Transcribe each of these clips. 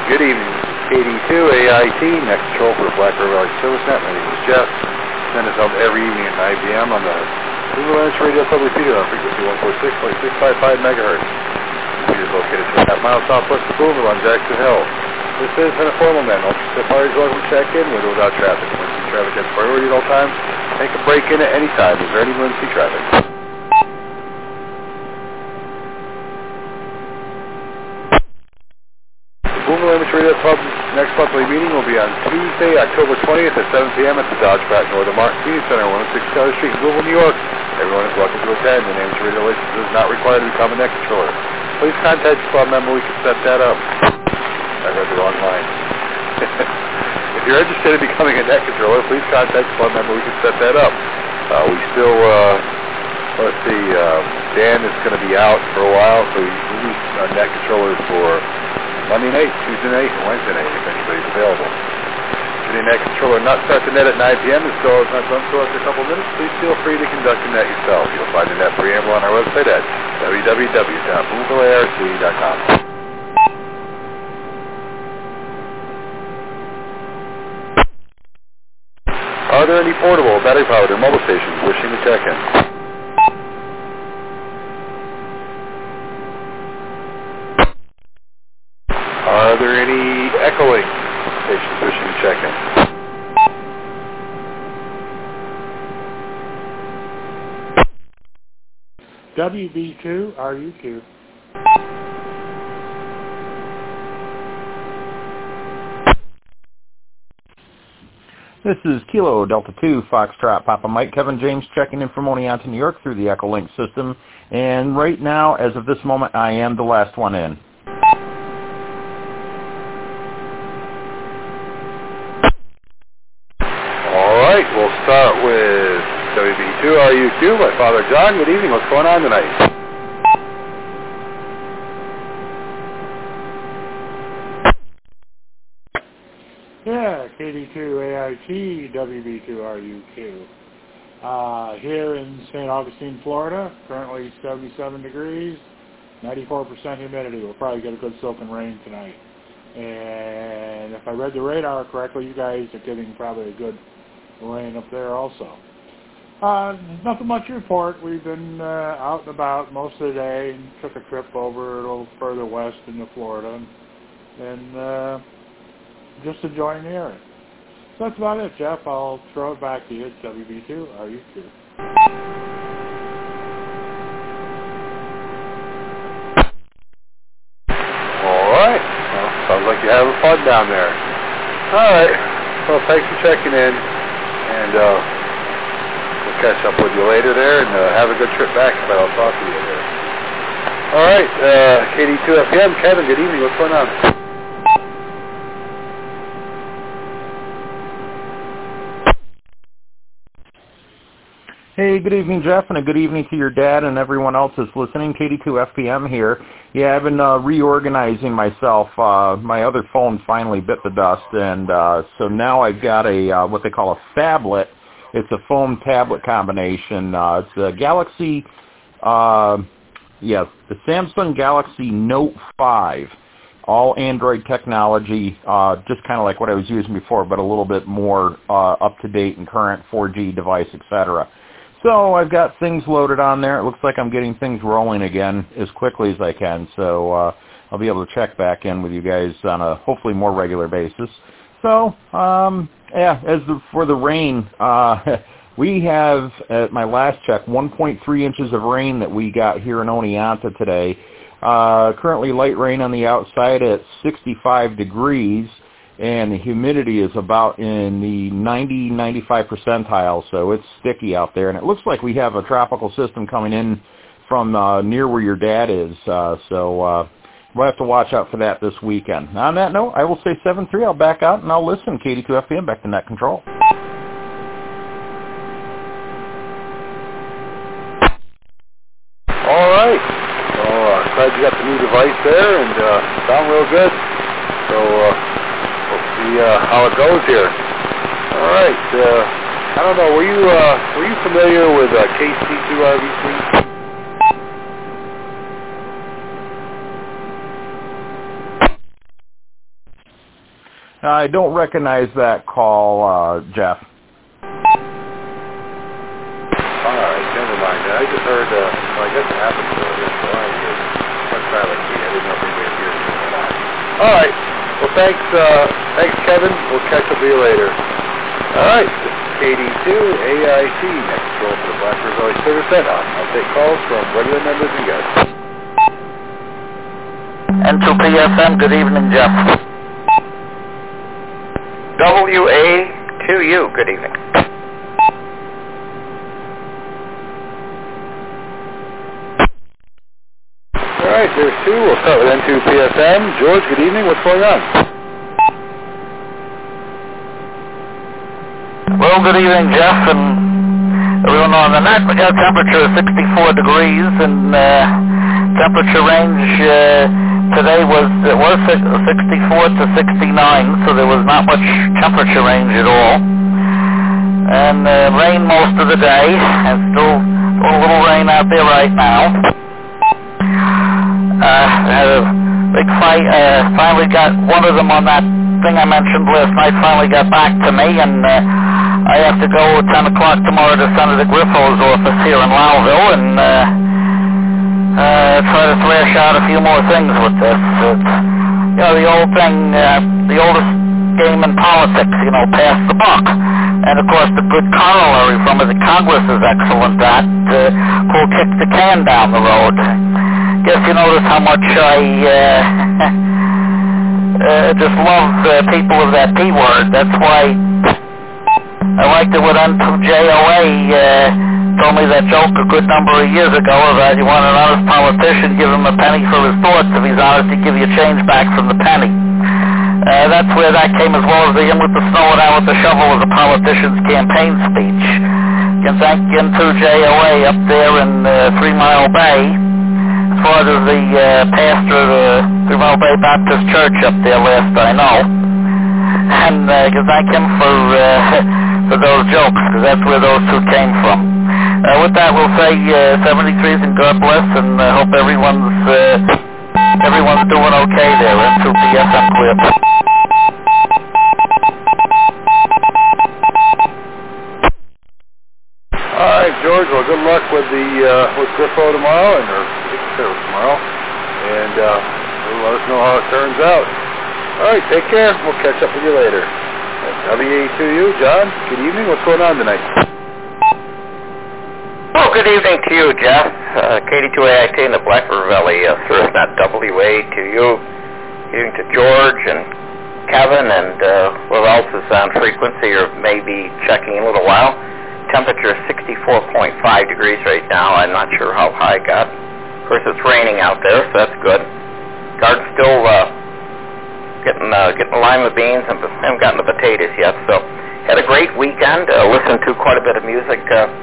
Good evening, KD2 AIT, next control for the Black River Valley Service Net. My name is Jeff. Send us out every evening at 9 p.m. on the Google Radio Public Feeder on frequency 146.655 megahertz. It is located 2.5 miles southwest of Boonville on Jackson Hill. This is an informal man. Ultra Safari's welcome to check in with or without traffic. Emergency traffic has priority at all times. Make a break in at any time. Is there any emergency traffic? Boonville Amateur Radio Club next monthly meeting will be on Tuesday, October 20th at 7 p.m. at the Dodge Pratt Northern Martin Community Center, 106 Charlotte Street in Boonville, New York. Everyone is welcome to attend. An amateur radio license is not required to become a net controller. Please contact the club member. We can set that up. I read the wrong line. If you're interested in becoming a net controller, please contact the club member. We can set that up. We still, let's see, Dan is going to be out for a while, so we need net controllers for Monday night, Tuesday night, and Wednesday night, if anybody's available. Should the net controller not start the net at 9 p.m. and still has not done so after a couple minutes, please feel free to conduct the net yourself. You'll find the net preamble on our website at www.boonvillearc.com. Are there any portable, battery-powered, or mobile stations wishing to check in? Are there any Echolink stations wishing to check in? WB2, RUQ. This is Kilo Delta 2 Foxtrot Papa Mike. Kevin James checking in from Oneonta, New York through the Echolink system. And right now, as of this moment, I am the last one in. All right, we'll start with WB2RUQ. My Father John, good evening. What's going on tonight? Yeah, KD2AIT, WB2RUQ. Here in St. Augustine, Florida, currently 77 degrees, 94% humidity. We'll probably get a good soaking rain tonight. And if I read the radar correctly, you guys are getting probably a good rain up there also. Nothing much to report. We've been out and about most of the day and took a trip over a little further west into Florida and just enjoying the area. So that's about it, Jeff. I'll throw it back to you. It's WB2. Are you too? All right. Well, sounds like you're having fun down there. All right. Well, thanks for checking in, and we'll catch up with you later there, and have a good trip back, but I'll talk to you later. All right. KD2FM, Kevin, good evening. What's going on? Hey, good evening, Jeff, and a good evening to your dad and everyone else that's listening. KD2FPM here. Yeah, I've been reorganizing myself. My other phone finally bit the dust, and so now I've got a what they call a phablet. It's a phone tablet combination. It's a Galaxy, the Samsung Galaxy Note 5. All Android technology, just kind of like what I was using before, but a little bit more up-to-date and current 4G device, etc. So I've got things loaded on there. It looks like I'm getting things rolling again as quickly as I can. So I'll be able to check back in with you guys on a hopefully more regular basis. So, for the rain, we have, at my last check, 1.3 inches of rain that we got here in Oneonta today. Currently light rain on the outside at 65 degrees. And the humidity is about in the 90-95 percentile, so it's sticky out there. And it looks like we have a tropical system coming in from near where your dad is, so we'll have to watch out for that this weekend. On that note, I will say 7-3. I'll back out, and I'll listen. KD2FM, back to net control. All right. Well, I'm glad you got the new device there, and sound real good. So, see how it goes here. All right. I don't know. Were you familiar with KC2RVC? I don't recognize that call, Jeff. All right, never mind. I just heard, I guess it happened to this line here. What's that like? I didn't know if anybody here. All right. Well, thanks, Kevin. We'll catch up with you later. All right. This is KD2 AIT. Next control for the Blackbird Valley Service Center. I'll take calls from regular members and guests. N2PSM, good evening, Jeff. WA2U, good evening. All right, there's two. We'll start with N2PSM. George, good evening. What's going on? Well, good evening, Jeff, and everyone on the net. We got a temperature of 64 degrees, and temperature range today was 64 to 69, so there was not much temperature range at all. And rain most of the day, and still a little rain out there right now. Had a big fight. Finally got one of them on that thing I mentioned last night. Finally got back to me, and I have to go at 10 o'clock tomorrow to Senator Griffo's office here in Lowville and try to thrash out a few more things with this. It's, the old thing, the oldest game in politics, pass the buck. And of course, the good corollary from it, the Congress is excellent at, who'll kick the can down the road. Guess you notice how much I just love people of that P word. That's why I liked it when N2JOA told me that joke a good number of years ago about you want an honest politician, give him a penny for his thoughts. If he's honest, he'll give you change back from the penny. That's where that came, as well as the in with the snow and out with the shovel was a politician's campaign speech. You can thank N2JOA up there in 3 Mile Bay. As far as the pastor of the 3 Mile Bay Baptist Church up there last I know. And you can thank him for those jokes, because that's where those two came from. With that, we'll say 73s and God bless, and hope everyone's doing okay there. N2PSM clear. All right, George. Well, good luck with with Griffo tomorrow, tomorrow, and let us know how it turns out. All right, take care. We'll catch up with you later. WA2U, John. Good evening. What's going on tonight? Well, good evening to you, Jeff. KD2AIT in the Blackbird Valley ServiceNet WA2U. Good evening to George and Kevin and what else is on frequency or maybe checking in a little while. Temperature is 64.5 degrees right now. I'm not sure how high it got. Of course, it's raining out there, so that's good. Garden's still getting lima beans and haven't gotten the potatoes yet. So had a great weekend. Listened to quite a bit of music.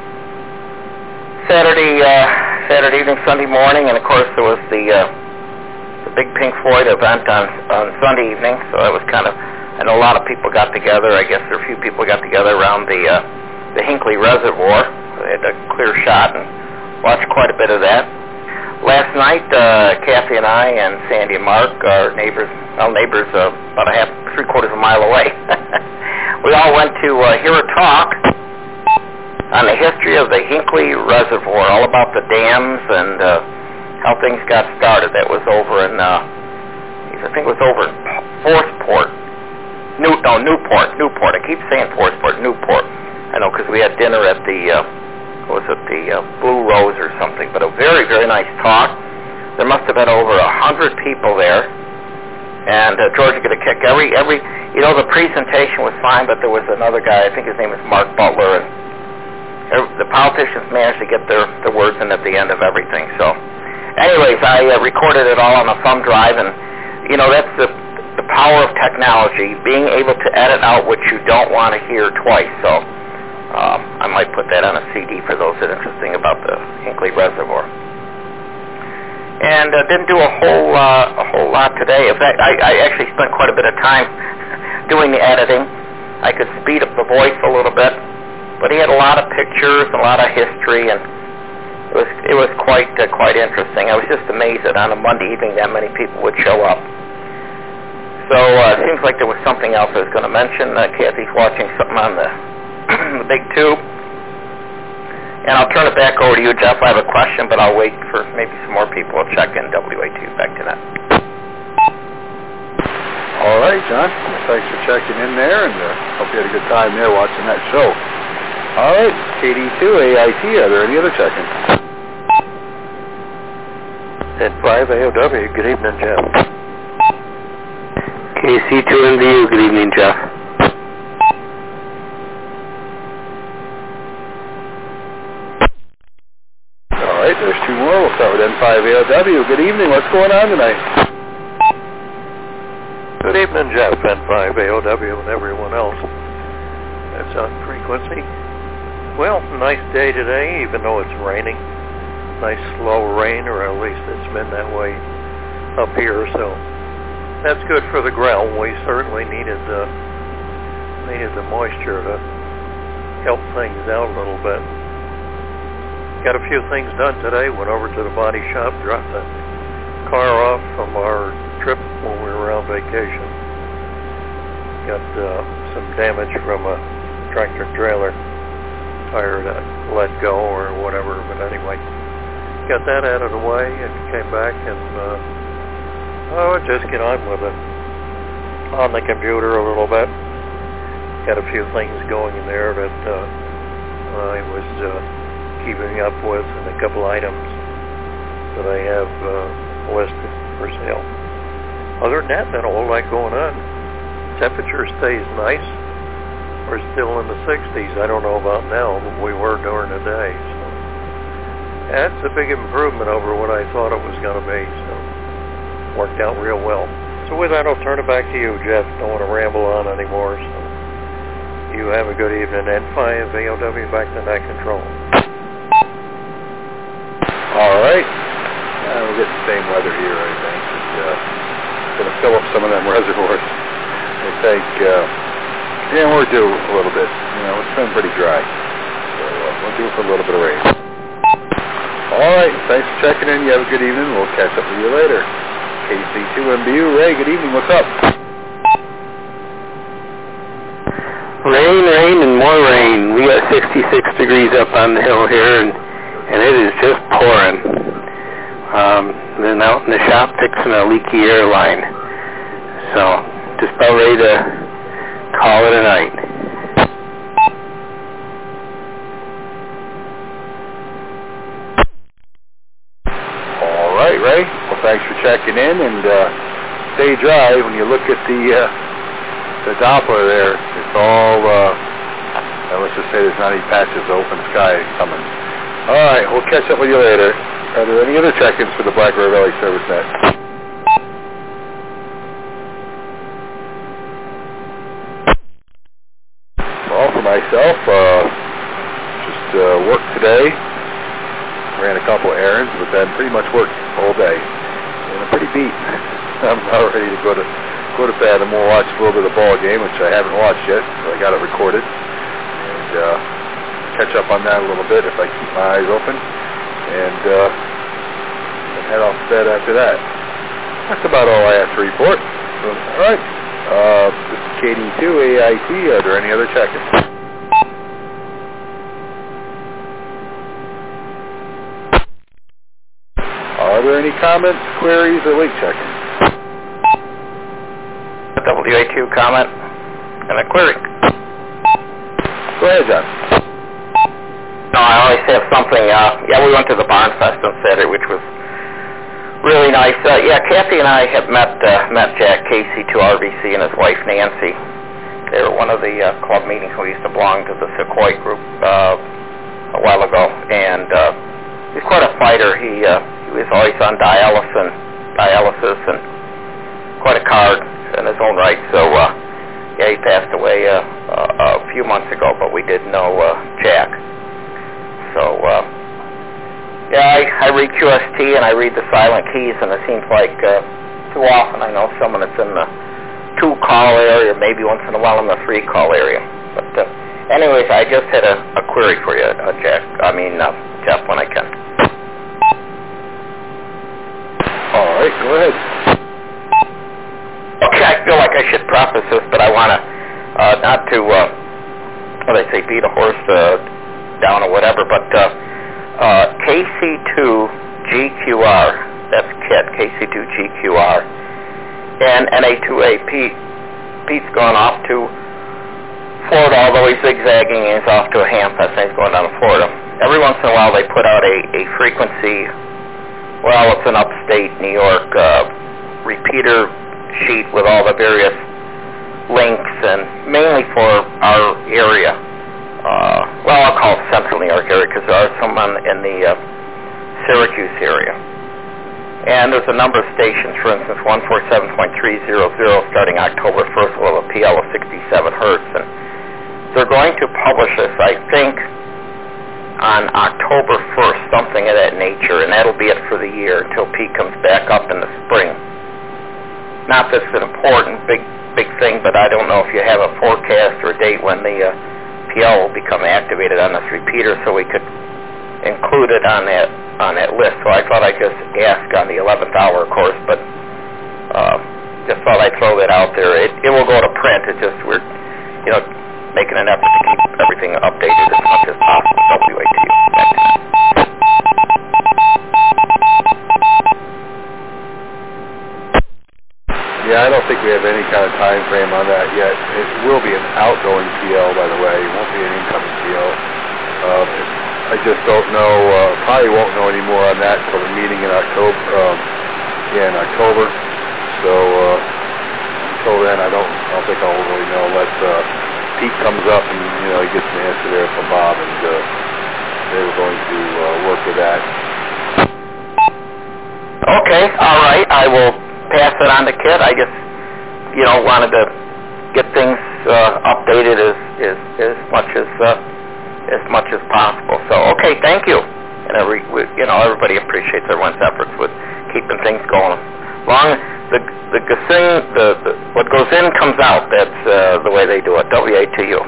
Saturday evening, Sunday morning, and of course there was the big Pink Floyd event on Sunday evening. So that was kind of, I know a lot of people got together. I guess there were a few people got together around the Hinckley Reservoir. They had a clear shot and watched quite a bit of that. Last night, Kathy and I and Sandy and Mark, our neighbors about a 3/4 mile away, we all went to hear a talk on the history of the Hinckley Reservoir, all about the dams and how things got started. That was over in, I think it was over in Forceport. Newport. I keep saying Forceport, Newport. I know, because we had dinner at the Blue Rose or something, but a very, very nice talk. There must have been over 100 people there, and George got a kick. The presentation was fine, but there was another guy, I think his name was Mark Butler, and the politicians managed to get their words in at the end of everything. So, anyways, I recorded it all on a thumb drive, and, that's the power of technology, being able to edit out what you don't want to hear twice. So, I might put that on a CD for those that are interested about the Hinckley Reservoir. And didn't do a whole lot today. In fact, I actually spent quite a bit of time doing the editing. I could speed up the voice a little bit, but he had a lot of pictures, a lot of history, and it was quite interesting. I was just amazed that on a Monday evening that many people would show up. So it seems like there was something else I was going to mention. Kathy's watching something on the, the big tube. And I'll turn it back over to you, Jeff. I have a question, but I'll wait for maybe some more people to check in. WA2, back to that. All right, John. Thanks for checking in there, and hope you had a good time there watching that show. All right, KD2, AIT, are there any other check-ins? At 5 AOW, good evening, Jeff. KC2NVU, good evening, Jeff. All right, there's two more. We'll start with N5AOW. Good evening. What's going on tonight? Good evening, Jeff, N5AOW, and everyone else that's on frequency. Well, nice day today, even though it's raining. Nice slow rain, or at least it's been that way up here, so that's good for the ground. We certainly needed the moisture to help things out a little bit. Got a few things done today. Went over to the body shop, dropped the car off from our trip when we were on vacation. Got some damage from a tractor trailer tire that let go or whatever, but anyway, got that out of the way and came back and just get on with it on the computer a little bit. Got a few things going in there that I was keeping up with, and a couple items that I have listed for sale. Other than that, not a whole lot going on. Temperature stays nice. We're still in the 60s. I don't know about now, but we were during the day. So that's a big improvement over what I thought it was going to be. So worked out real well. So with that, I'll turn it back to you, Jeff. Don't want to ramble on anymore. So you have a good evening. N5 AOW, back to net control. All right. We'll get the same weather here, I think. It's going to fill up some of them reservoirs. I think, we're due a little bit. It's been pretty dry. So we're due for a little bit of rain. All right. Thanks for checking in. You have a good evening. We'll catch up with you later. KC2MBU. Ray, good evening. What's up? Rain, and more rain. We got 66 degrees up on the hill here, and it is just pouring. Then out in the shop fixing a leaky air line. So just about ready to call it a night. All right, Ray. Well, thanks for checking in, and stay dry. When you look at the Doppler there, it's all, let's just say there's not any patches of open sky coming. All right, we'll catch up with you later. Are there any other check-ins for the Black River Valley Service Net? Well, for myself, just worked today. Ran a couple errands, but then pretty much worked all day. And I'm pretty beat. I'm about ready to go to bed, and we'll watch a little bit of the ball game, which I haven't watched yet, so I got it recorded. And catch up on that a little bit if I keep my eyes open. And head off to bed after that. That's about all I have to report. So, all right. This is KD2 AIT. Are there any other check-ins? Are there any comments, queries, or link check-ins? A WA2 comment and a query. Go ahead, John. No, I always have something. We went to the Barn Fest in Saturday, which was really nice. Kathy and I have met Jack KC2RVC and his wife Nancy. They were one of the club meetings. We used to belong to the Sequoia group a while ago, and he's quite a fighter. He was always on dialysis and quite a card in his own right. So he passed away a few months ago, but we did know Jack. So, I read QST and I read the silent keys, and it seems like too often I know someone that's in the 2-call area, maybe once in a while in the 3-call area. But anyways, I just had a query for you, Jeff, when I can. All right, go ahead. Okay, I feel like I should preface this, but I want to, not to, beat a horse down or whatever, but KC2GQR, that's KIT, KC2GQR, and NA2A, Pete's gone off to Florida, although he's zigzagging and he's off to a Hamfest, and he's going down to Florida. Every once in a while they put out a frequency, well, it's an upstate New York repeater sheet with all the various links, and mainly for our area. I'll call it Central New York area because there are some in the Syracuse area. And there's a number of stations, for instance, 147.300 starting October 1st will have a PL of 67 hertz. And they're going to publish this, I think, on October 1st, something of that nature, and that'll be it for the year until Pete comes back up in the spring. Not that it's an important big thing, but I don't know if you have a forecast or a date when the PL will become activated on this repeater, so we could include it on that list. So I thought I'd just ask on the 11th hour, of course, but just thought I'd throw that out there. It will go to print. It's just we're making an effort to keep everything updated as much as possible. WATU. Yeah, I don't think we have any kind of time frame on that yet. It will be an outgoing PL, by the way. It won't be an incoming PL. I just don't know. Probably won't know any more on that until the meeting in October. So until then, I don't think I'll really know unless Pete comes up and he gets an answer there from Bob, and they were going to work with that. Okay, all right. I will pass it on to Kit. I just, wanted to get things updated as much as possible. So, okay, thank you. And everybody appreciates everyone's efforts with keeping things going. What goes in comes out. That's the way they do it. WATU.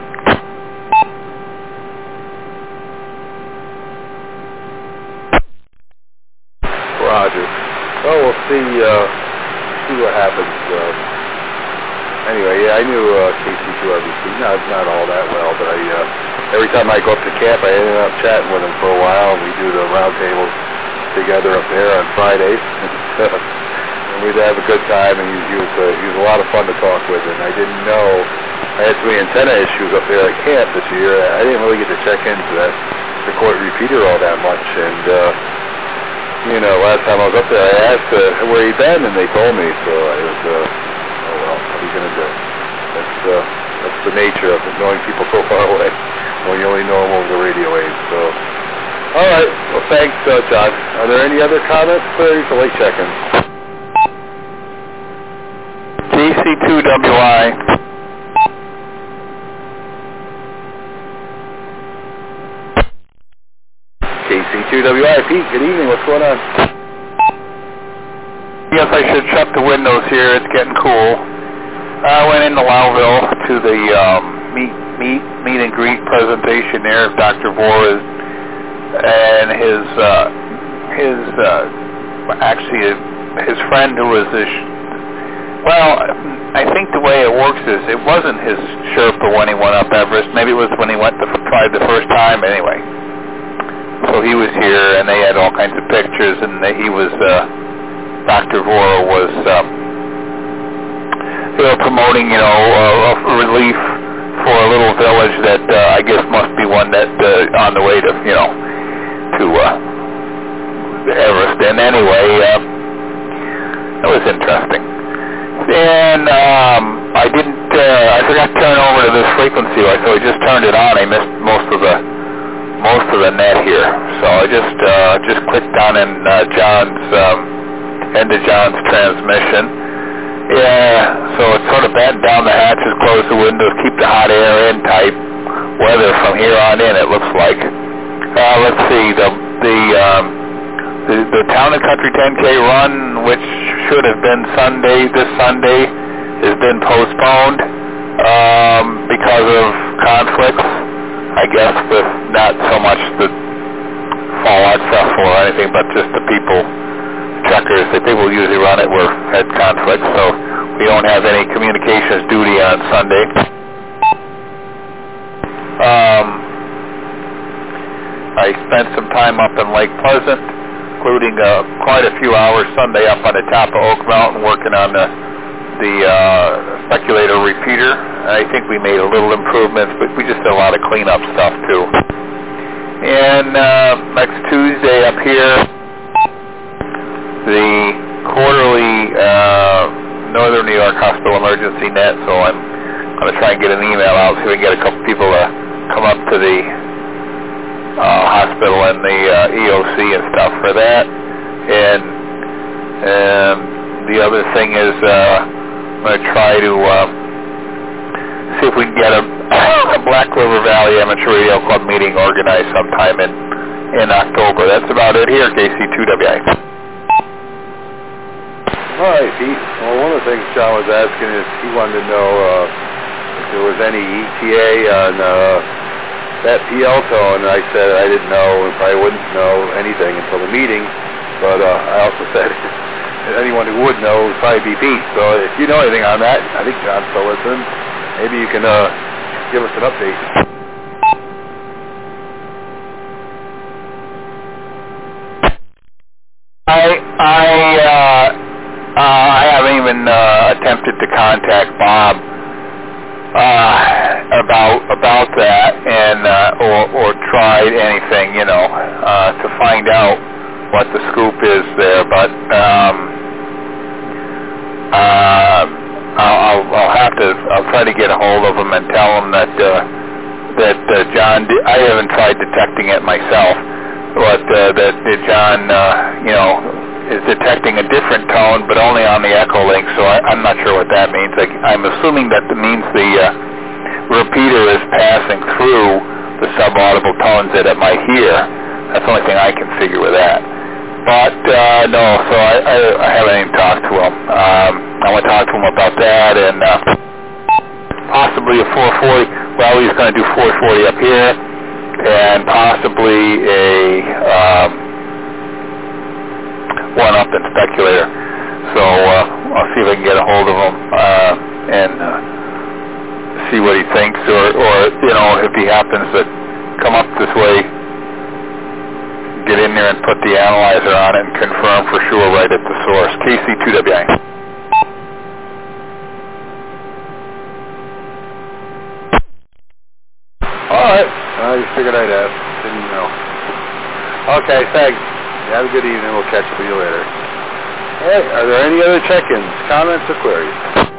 Roger. Well, we'll see what happens. Anyway, yeah, I knew KC2RBC, not all that well, but every time I go up to camp, I ended up chatting with him for a while, and we do the roundtables together up there on Fridays, and we'd have a good time, and he was a lot of fun to talk with, and I didn't know, I had some antenna issues up there at camp this year. I didn't really get to check into that Sequoia repeater all that much, and last time I was up there, I asked where he'd been, and they told me, so I was, oh well, what are you going to do? That's the nature of knowing people so far away, when you only know them over the radio waves, so. All right, well, thanks, John. Are there any other comments? Here's a late check-in. KC2WI. KC2WI, Pete, good evening. What's going on? Yes, I should shut the windows here. It's getting cool. I went into Lowville to the meet and greet presentation there of Dr. Vora and his friend who was I think the way it works is it wasn't his Sherpa when he went up Everest. Maybe it was when he went to try the first time. Anyway. So he was here, and they had all kinds of pictures, and Dr. Vora was, promoting, a relief for a little village that I guess must be one that on the way to, to Everest. And anyway, it was interesting. And I forgot to turn over to this frequency, so I just turned it on. I missed most of the net here, so I just clicked on in John's transmission. Yeah, so it's sort of batten down the hatches, close the windows, keep the hot air in type weather from here on in. It looks like. Let's see, the Town and Country 10K run, which should have been this Sunday, has been postponed because of conflicts. I guess with not so much the Fallout Festival or anything, but just the checkers, the people who usually run it had conflicts, so we only don't have any communications duty on Sunday. I spent some time up in Lake Pleasant, including quite a few hours Sunday up on the top of Oak Mountain working on the speculator repeater. I think we made a little improvements, but we just did a lot of cleanup stuff too. And next Tuesday up here, the quarterly Northern New York Hospital Emergency Net, so I'm going to try and get an email out so we can get a couple people to come up to the hospital and the EOC and stuff for that. And the other thing is I'm going to try to see if we can get a Black River Valley Amateur Radio Club meeting organized sometime in October. That's about it here, KC2WI. All right, Pete. Well, one of the things John was asking is he wanted to know if there was any ETA on that PL tone. I said I didn't know and probably wouldn't know anything until the meeting, but I also said anyone who would know would probably be Pete. So if you know anything on that, I think John's still listening. Maybe you can give us an update. I haven't even attempted to contact Bob about that and or tried anything, to find out what the scoop is there. But I'll try to get a hold of him and tell him that John. I haven't tried detecting it myself, but that John, is detecting a different tone, but only on the echo link. So I'm not sure what that means. I'm assuming that means the repeater is passing through the subaudible tones that it might hear. That's the only thing I can figure with that. But no, so I haven't even talked to him. I want to talk to him about that and possibly a 440. Well, he's going to do 440 up here, and possibly a one up in speculator. So I'll see if I can get a hold of him and see what he thinks, or if he happens to come up this way, get in there and put the analyzer on it and confirm for sure right at the source. KC2WI. All right. I just figured I'd ask. Didn't know. Okay, thanks. Have a good evening. We'll catch up with you later. Hey, are there any other check-ins, comments, or queries?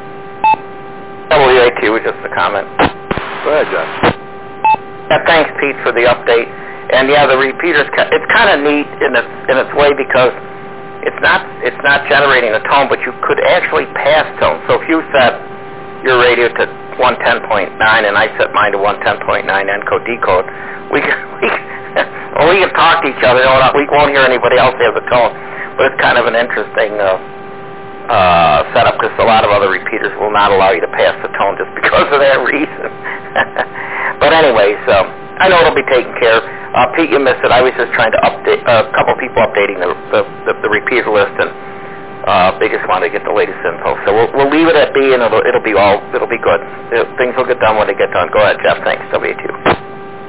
WAT was just a comment. Go ahead, John. Thanks, Pete, for the update. And yeah, the repeaters, it's kind of neat in its way because it's not generating a tone, but you could actually pass tone. So if you set your radio to 110.9 and I set mine to 110.9 encode decode, we can talk to each other. We won't hear anybody else have a tone, but it's kind of an interesting setup because a lot of other repeaters will not allow you to pass the tone just because of that reason. But anyway, so I know it'll be taken care of. Pete, you missed it. I was just trying to update a couple people updating the repeater list, and they just wanted to get the latest info. So we'll leave it at B, and it'll be good. Things will get done when they get done. Go ahead, Jeff. Thanks. W2.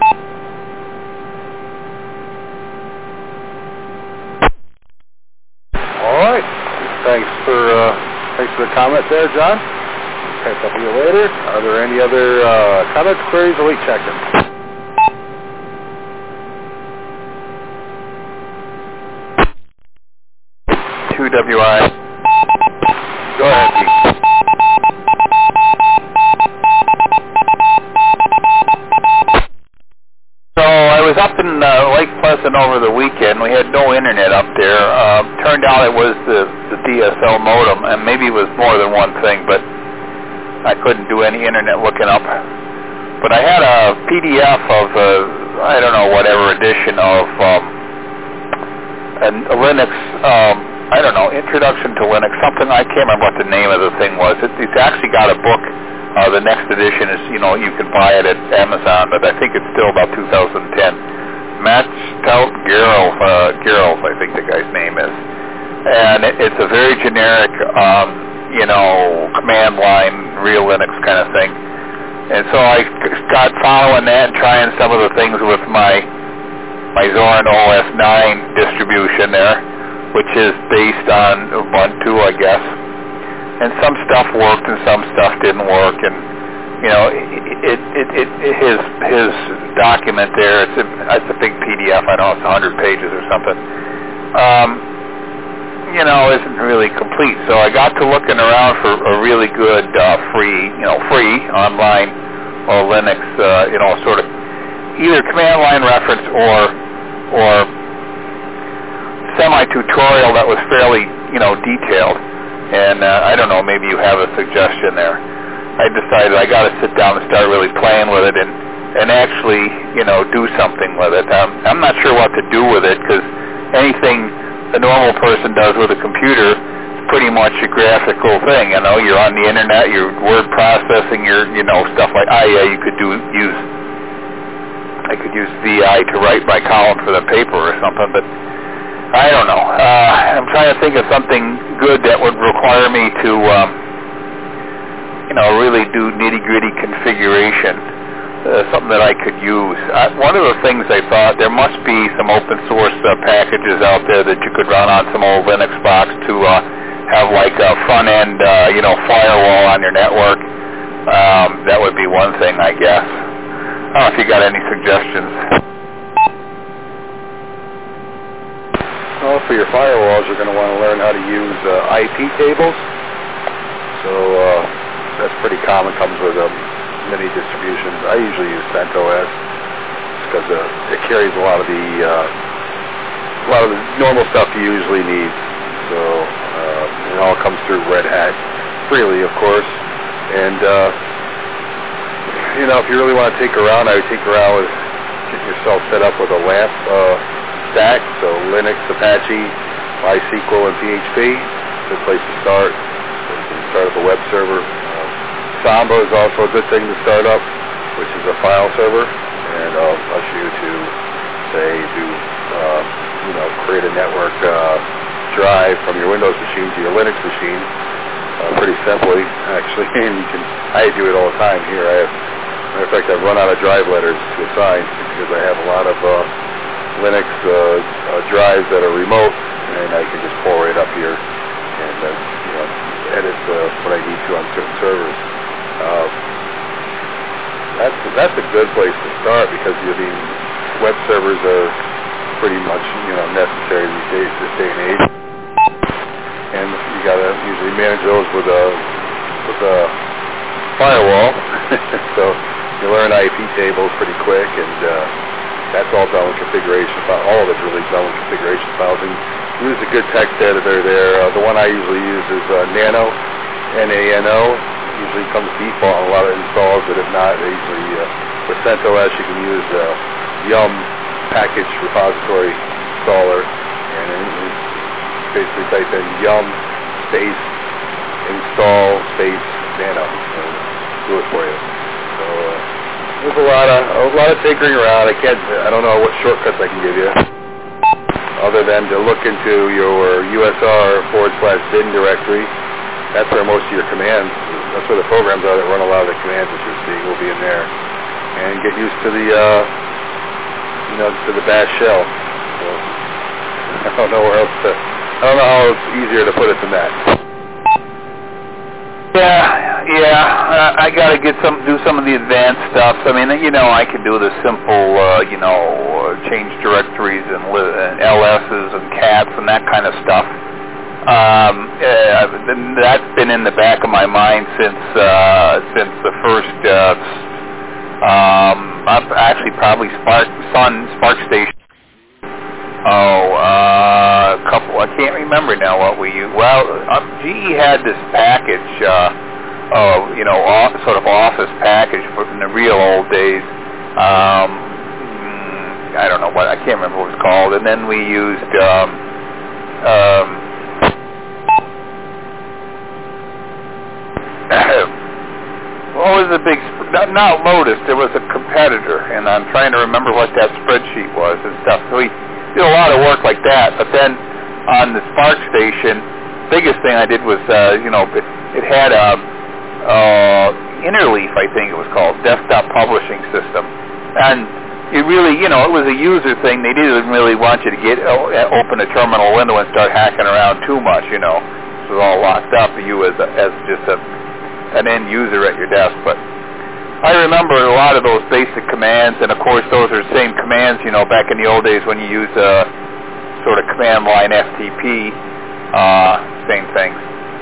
Thanks for the comment there, John. Catch up with you later. Are there any other comments, queries, or late check-ins? 2WI. Go ahead, Pete. So I was up in Lake Pleasant over the weekend. We had no internet up there. Turned out it was the DSL modem, and maybe it was more than one thing, but I couldn't do any internet looking up. But I had a PDF of I don't know, whatever edition of a Linux, Introduction to Linux, something. I can't remember what the name of the thing was. It's actually got a book. The next edition is, you can buy it at Amazon, but I think it's still about 2010. Matt Gerolf, I think the guy's name is. And it's a very generic, command line, real Linux kind of thing. And so I got following that and trying some of the things with my Zorin OS 9 distribution there, which is based on Ubuntu, I guess. And some stuff worked and some stuff didn't work. And his document there, it's a big PDF. I know it's 100 pages or something. Isn't really complete. So I got to looking around for a really good free online or Linux, sort of either command line reference or semi-tutorial that was fairly, detailed. And I don't know, maybe you have a suggestion there. I decided I got to sit down and start really playing with it and actually, do something with it. I'm not sure what to do with it because anything a normal person does with a computer is pretty much a graphical thing. You're on the internet, you're word processing, stuff like I could use VI to write my column for the paper or something, but I don't know. I'm trying to think of something good that would require me to, really do nitty-gritty configuration, something that I could use. One of the things I thought, there must be some open source packages out there that you could run on some old Linux box to have like a front-end, firewall on your network. That would be one thing, I guess. I don't know if you got any suggestions. Well, for your firewalls, you're going to want to learn how to use IP tables. So that's pretty common. Comes with many distributions. I usually use CentOS because it carries a lot of the normal stuff you usually need. So it all comes through Red Hat freely, of course. And if you really want to take around, I would take around get yourself set up with a LAMP stack. So Linux, Apache, MySQL, and PHP. Good place to start. So you can start up a web server. Samba is also a good thing to start up, which is a file server, and allows you to, say, create a network drive from your Windows machine to your Linux machine, pretty simply, actually. And I do it all the time here. Matter of fact, I've run out of drive letters to assign because I have a lot of Linux drives that are remote, and I can just pull right up here and edit what I need to on certain servers. That's a good place to start because web servers are pretty much necessary these days, this day and age, and you gotta usually manage those with a firewall. So you learn IP tables pretty quick, and that's all done with configuration files. All of it's really done with configuration files, and use a good text editor there. The one I usually use is Nano, N-A-N-O. Usually comes default on a lot of installs, but if not, they usually with CentOS you can use Yum package repository installer, and basically type in Yum space install space Nano, and do it for you. So there's a lot of tinkering around. I don't know what shortcuts I can give you, other than to look into your USR/bin directory. That's where most of your commands. That's where the programs are that run a lot of the commands that you're seeing will be in there, and get used to the to the bash shell. So I don't know how it's easier to put it than that. Yeah. I got to do some of the advanced stuff. I mean, I can do the simple, change directories and LSs and cats and that kind of stuff. That's been in the back of my mind since the first, actually probably Spark Station. I can't remember now what we used. Well, GE had this package, sort of office package in the real old days. I don't know I can't remember what it was called. And then we used, what was the big, not Lotus, there was a competitor, and I'm trying to remember what that spreadsheet was and stuff. So we did a lot of work like that, but then on the Spark Station, biggest thing I did was, it had a Interleaf, I think it was called, desktop publishing system, and it really, it was a user thing. They didn't really want you to open a terminal window and start hacking around too much, It was all locked up, you as just an end user at your desk. But I remember a lot of those basic commands, and of course those are the same commands, back in the old days when you used sort of command line FTP, same thing.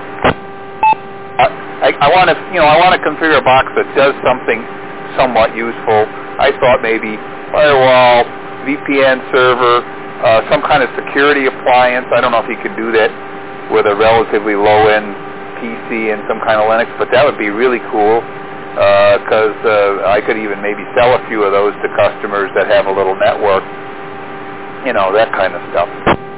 I want to configure a box that does something somewhat useful. I thought maybe firewall, VPN server, some kind of security appliance. I don't know if you could do that with a relatively low-end PC and some kind of Linux, but that would be really cool because I could even maybe sell a few of those to customers that have a little network, that kind of stuff.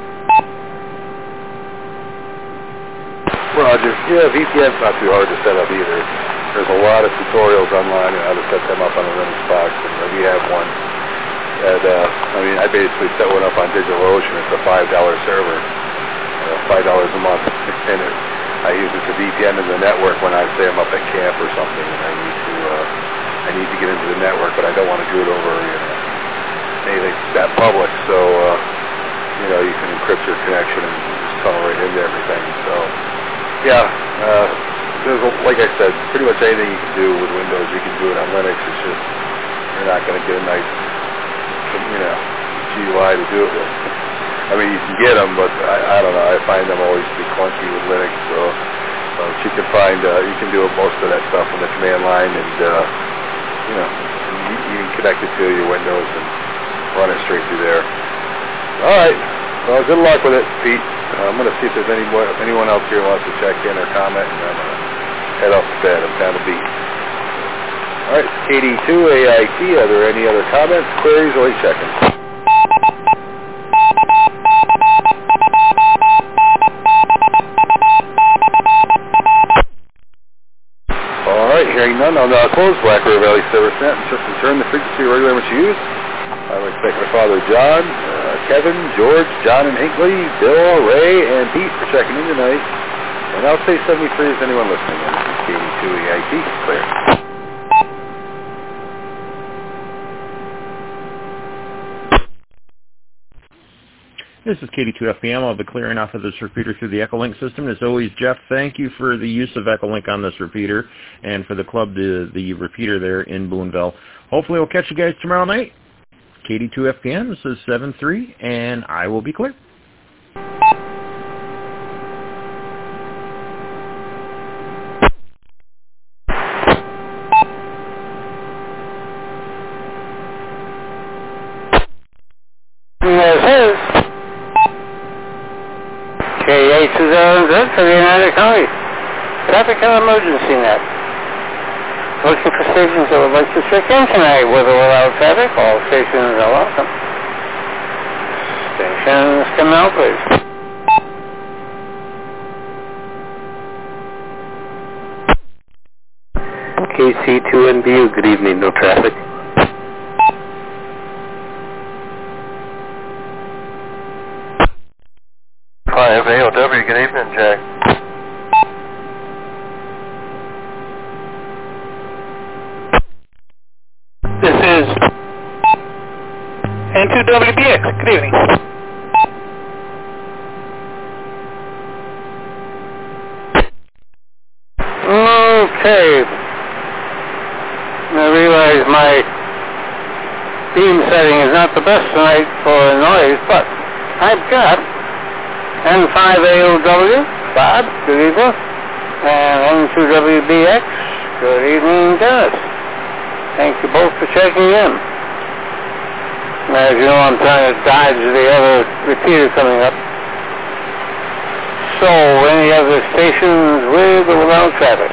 Roger. Yeah, VPN's not too hard to set up either. There's a lot of tutorials online on how to set them up on a Linux box, and we have one. And, I basically set one up on DigitalOcean. It's a $5 server, $5 a month, and I use it to VPN in the network when I say I'm up at camp or something, and I need to get into the network, but I don't want to do it over anything that public. So you can encrypt your connection and just tunnel right into everything. So. Yeah, there's like I said, pretty much anything you can do with Windows, you can do it on Linux. It's just you're not going to get a nice, GUI to do it with. You can get them, but I don't know. I find them always to be clunky with Linux. So you can find you can do most of that stuff on the command line, and you can connect it to your Windows and run it straight through there. All right. Well, good luck with it, Pete. I'm going to see if there's anyone else here who wants to check in or comment, and I'm going to head off to bed. I'm kind of beat. All right, KD2AIT, are there any other comments, queries, or are you checking? All right, hearing none, I'll now close Black River Valley Service Net and just return the frequency regular which you use. I would expect my father, John, Kevin, George, John and Hinckley, Bill, Ray, and Pete for checking in tonight. And I'll say 73 is anyone listening. And this is KD2AIT, clear. This is KD2FPM. I'll be clearing off of this repeater through the Echolink system. As always, Jeff, thank you for the use of Echolink on this repeater and for the club, the repeater there in Boonville. Hopefully we'll catch you guys tomorrow night. KD2FPM, this is 73, and I will be clear. This is K8200 for the United County Traffic and Emergency Net. Looking for stations that would like to check in tonight with or without traffic. All stations are welcome. Stations, come out, please. KC2NBU, good evening, no traffic. AOW, good evening, Jack. This is N2WBX. Good evening. Okay. I realize my beam setting is not the best tonight for noise, but I've got N5AOW, Bob, good evening, and N2WBX, good evening, Dennis. Thank you both for checking in. As you know, I'm trying to dodge the other repeater coming up. So, any other stations with or without traffic?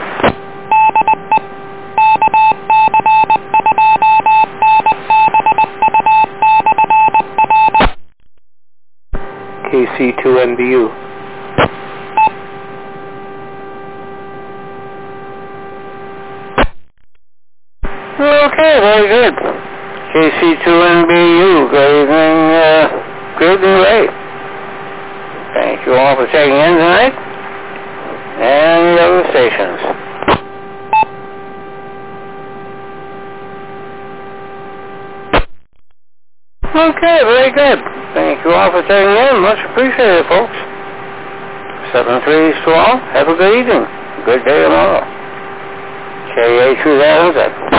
KC2NBU. Okay, very good. KC2NBU, good evening, Grid and Ray. Thank you all for checking in tonight. And the other stations. Okay, very good. Thank you all for tuning in. Much appreciated, folks. 7-3 to all. Have a good evening. Good day tomorrow. KA 2000.